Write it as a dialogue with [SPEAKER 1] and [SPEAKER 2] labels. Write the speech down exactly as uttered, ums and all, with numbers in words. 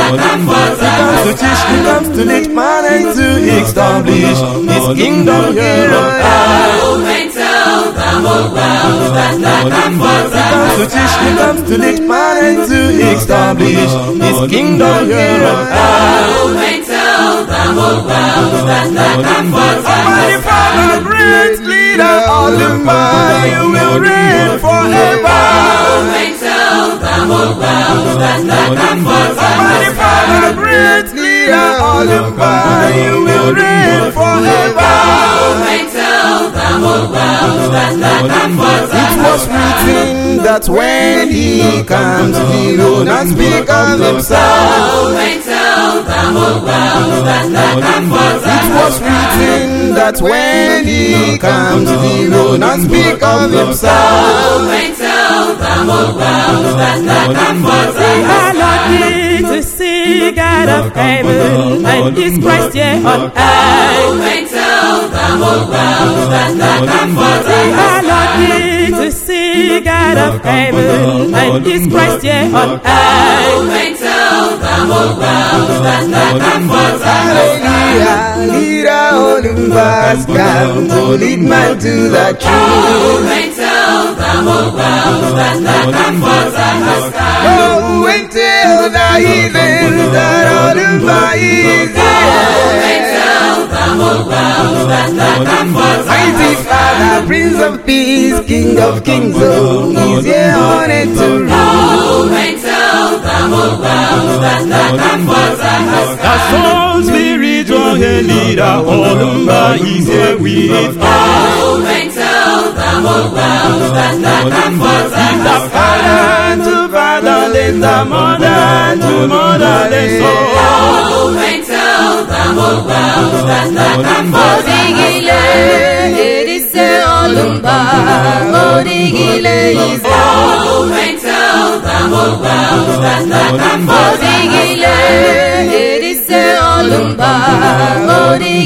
[SPEAKER 1] to teach, he comes to lead man and to establish his kingdom here on earth.
[SPEAKER 2] Oh, and tell the whole world that the Comforter
[SPEAKER 1] to teach, he comes to lead man and to establish his kingdom here on earth.
[SPEAKER 2] Oh, and tell the whole world that the Comforter
[SPEAKER 1] Almighty Father, great leader, all the power, you will reign forever.
[SPEAKER 2] Oh, and tell the whole world that the Comforter
[SPEAKER 1] Almighty Father, great leader, all the power, you will reign forever.
[SPEAKER 2] Oh, and tell the whole world that the Comforter
[SPEAKER 1] It was written that when he comes, he will not speak of himself.
[SPEAKER 2] Oh, and tell the whole world that the Comforter
[SPEAKER 1] It was written that when he comes, he will not speak of himself.
[SPEAKER 2] Oh, and tell the whole world that the Comforter
[SPEAKER 3] We are not here to see God of heaven and His Christ here on earth.
[SPEAKER 2] Oh, and tell the whole world that the Comforter
[SPEAKER 3] We are not here to see God of heaven and His Christ here on earth.
[SPEAKER 2] Oh, and tell the whole world that the Comforter
[SPEAKER 1] Hallelujah, leader Olympus, come to lead man to the truth.
[SPEAKER 2] Oh, and tell the whole world that the Comforter has come.
[SPEAKER 1] Go and tell the heathen that Olympus is
[SPEAKER 2] Oh, and
[SPEAKER 1] here.
[SPEAKER 2] tell the whole world that the Comforter
[SPEAKER 1] Mighty Father, Prince of Peace, King of Kings, oh, he's here on it to rule.
[SPEAKER 2] Oh, and tell the whole world that the Comforter has come.
[SPEAKER 4] The soul spiritual leader, Olumba is here with us.
[SPEAKER 2] Oh, and tell the whole world that the Comforter
[SPEAKER 4] He's the
[SPEAKER 2] has come.
[SPEAKER 4] father to fatherless, the mother to motherless.
[SPEAKER 2] Oh, and tell the whole world that the Comforter
[SPEAKER 3] Odigile, Erise Olumba, Odigile is
[SPEAKER 2] Oh, and tell the whole world that the Comforter
[SPEAKER 3] Odigile, Erise Olumba, Odigile